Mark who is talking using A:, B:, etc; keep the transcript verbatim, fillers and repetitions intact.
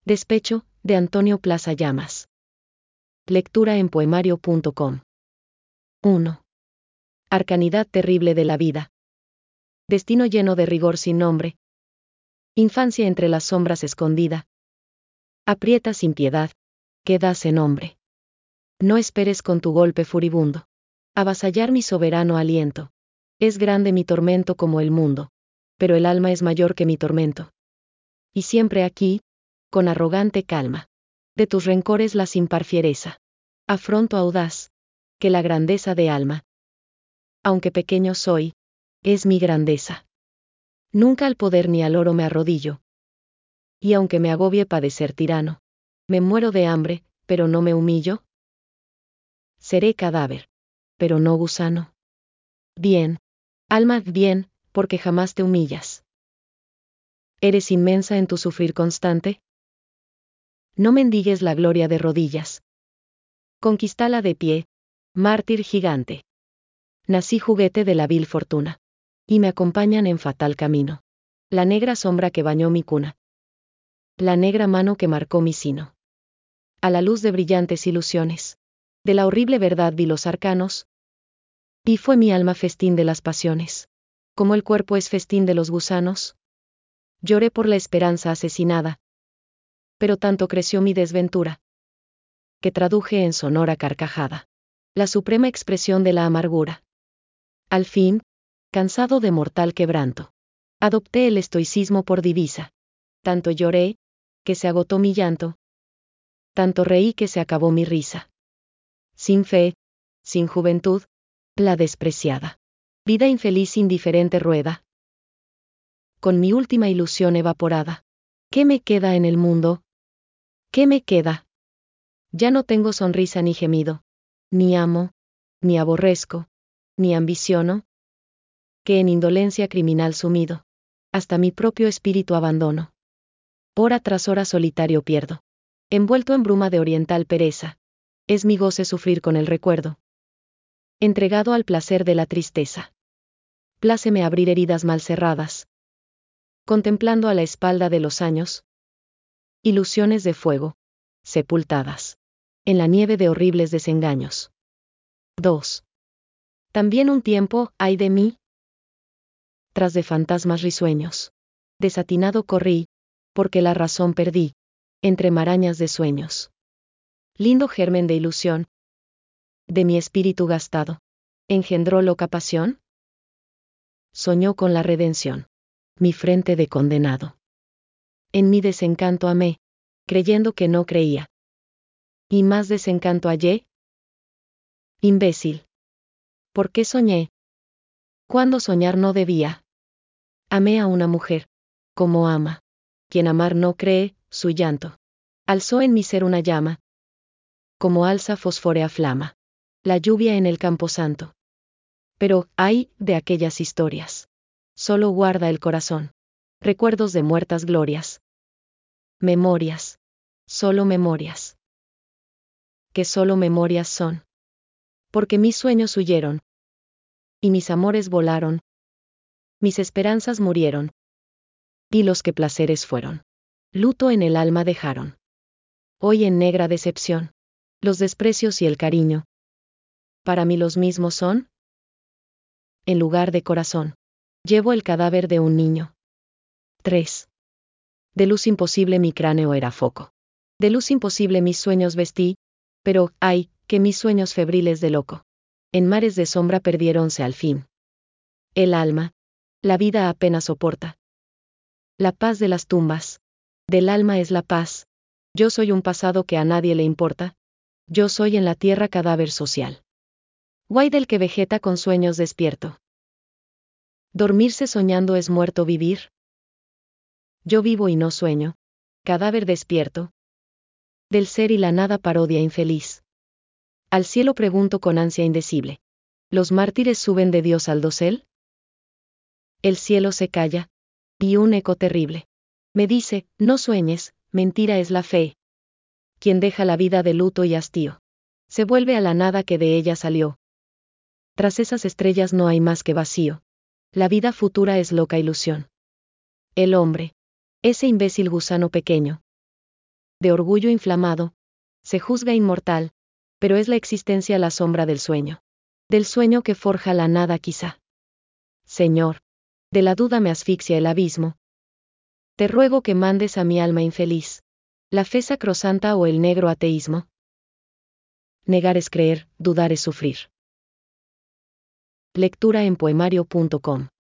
A: Despecho, de Antonio Plaza Llamas. Lectura en poemario punto com. uno. Arcanidad terrible de la vida. Destino lleno de rigor sin nombre. Infancia entre las sombras escondida. Aprieta sin piedad, que das en hombre. No esperes con tu golpe furibundo avasallar mi soberano aliento. Es grande mi tormento como el mundo, pero el alma es mayor que mi tormento. Y siempre aquí, con arrogante calma, de tus rencores la sin par fiereza, afronto audaz, que la grandeza de alma, aunque pequeño soy, es mi grandeza. Nunca al poder ni al oro me arrodillo. Y aunque me agobie padecer tirano, me muero de hambre, pero no me humillo. Seré cadáver, pero no gusano. Bien, alma, bien, porque jamás te humillas. ¿Eres inmensa en tu sufrir constante? No mendigues la gloria de rodillas. Conquístala de pie, mártir gigante. Nací juguete de la vil fortuna, y me acompañan en fatal camino la negra sombra que bañó mi cuna, la negra mano que marcó mi sino. A la luz de brillantes ilusiones, de la horrible verdad vi los arcanos, y fue mi alma festín de las pasiones, como el cuerpo es festín de los gusanos. Lloré por la esperanza asesinada, pero tanto creció mi desventura, que traduje en sonora carcajada la suprema expresión de la amargura. Al fin, cansado de mortal quebranto, adopté el estoicismo por divisa. Tanto lloré, que se agotó mi llanto, tanto reí que se acabó mi risa. Sin fe, sin juventud, la despreciada vida infeliz indiferente rueda. Con mi última ilusión evaporada, ¿qué me queda en el mundo? ¿Qué me queda? Ya no tengo sonrisa ni gemido, ni amo, ni aborrezco, ni ambiciono, que en indolencia criminal sumido, hasta mi propio espíritu abandono. Hora tras hora solitario pierdo, envuelto en bruma de oriental pereza, es mi goce sufrir con el recuerdo. Entregado al placer de la tristeza, pláceme abrir heridas mal cerradas, contemplando a la espalda de los años, ilusiones de fuego, sepultadas en la nieve de horribles desengaños. dos. También un tiempo, ay de mí, tras de fantasmas risueños, desatinado corrí, porque la razón perdí, entre marañas de sueños. Lindo germen de ilusión, de mi espíritu gastado, ¿engendró loca pasión? Soñó con la redención, mi frente de condenado. En mi desencanto amé, creyendo que no creía. Y más desencanto hallé. Imbécil. ¿Por qué soñé? Cuando soñar no debía. Amé a una mujer, como ama. Quien amar no cree, su llanto alzó en mi ser una llama, como alza fosforea flama la lluvia en el camposanto. Pero, ay, de aquellas historias, solo guarda el corazón recuerdos de muertas glorias. Memorias, solo memorias. Que solo memorias son. Porque mis sueños huyeron, y mis amores volaron, mis esperanzas murieron, y los que placeres fueron, luto en el alma dejaron. Hoy en negra decepción, los desprecios y el cariño, para mí los mismos son. En lugar de corazón, llevo el cadáver de un niño. tres. De luz imposible mi cráneo era foco. De luz imposible mis sueños vestí, pero, ay, que mis sueños febriles de loco, en mares de sombra perdiéronse al fin. El alma, la vida apenas soporta. La paz de las tumbas, del alma es la paz. Yo soy un pasado que a nadie le importa. Yo soy en la tierra cadáver social. Guay del que vegeta con sueños despierto. ¿Dormirse soñando es muerto vivir? Yo vivo y no sueño, cadáver despierto. Del ser y la nada parodia infeliz. Al cielo pregunto con ansia indecible. ¿Los mártires suben de Dios al dosel? El cielo se calla, y un eco terrible me dice, no sueñes, mentira es la fe. Quien deja la vida de luto y hastío, se vuelve a la nada que de ella salió. Tras esas estrellas no hay más que vacío. La vida futura es loca ilusión. El hombre, ese imbécil gusano pequeño, de orgullo inflamado, se juzga inmortal, pero es la existencia la sombra del sueño. Del sueño que forja la nada quizá. Señor, de la duda me asfixia el abismo. Te ruego que mandes a mi alma infeliz, la fe sacrosanta o el negro ateísmo. Negar es creer, dudar es sufrir. Lectura en poemario punto com